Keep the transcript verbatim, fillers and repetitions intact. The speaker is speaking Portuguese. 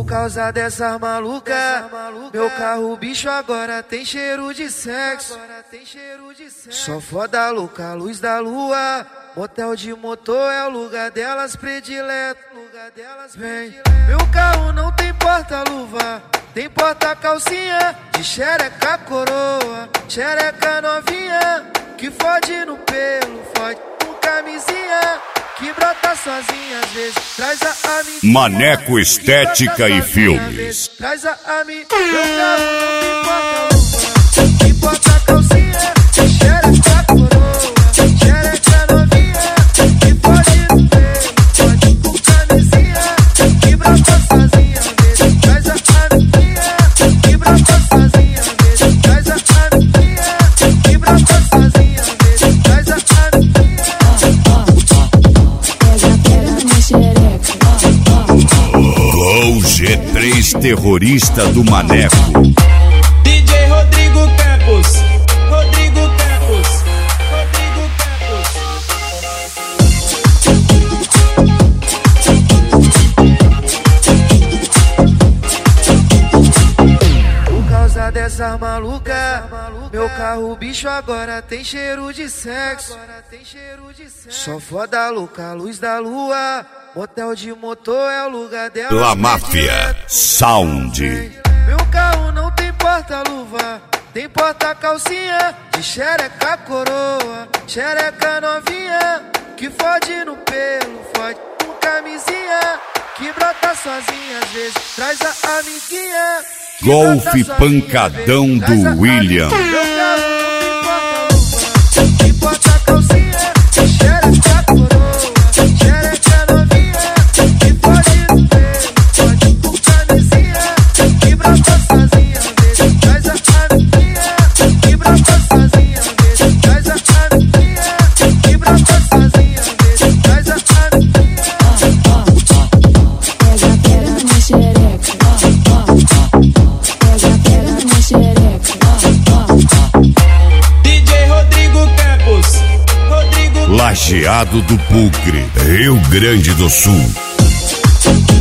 causa dessa maluca, meu carro bicho agora tem cheiro de sexo. Só foda louca, luz da lua, motel de motor é o lugar delas predileto. Vem, meu carro não tem porta-luva, tem porta-calcinha, de xereca coroa, xereca novinha, que fode no pelo, fode com camisinha, que brota sozinha às vezes, traz a amiga. Maneco Estética e Filmes. Traz a amiga, meu carro não tem porta-luva, tem porta-calcinha, de xereca coroa, xereca novinha, que fode no pelo, fode com camisinha, que brota sozinha às vezes, traz a amiguinha, que brota sozinha às vezes, traz a amiguinha, que brota sozinha às vezes, traz a amiguinha. O G três terrorista do Maneco. D J Rodrigo Campos, Rodrigo Campos, Rodrigo Campos. Por causa dessa maluca, meu carro bicho agora tem cheiro de sexo. Só foda louca, luz da lua, motel de motor é o lugar dela. La Máfia Sound. Meu carro não tem porta-luva, tem porta-calcinha, de xereca coroa, xereca novinha, que fode no pelo, fode com camisinha, que brota sozinha às vezes, traz a amiguinha. Golfe pancadão do William. Meu carro não tem porta-luva, tem porta-calcinha, de xereca coroa, xereca novinha, que fode no pelo, fode com camisinha, que brota sozinha às vezes, traz a amiguinha, que brota sozinha às vezes, traz a amiguinha, que brota sozinha às vezes, traz a amiguinha. Pega, pega na xereca, pega, pega na xereca. D J Rodrigo Campos, Rodrigo Lajeado do Bugre, Rio Grande do Sul.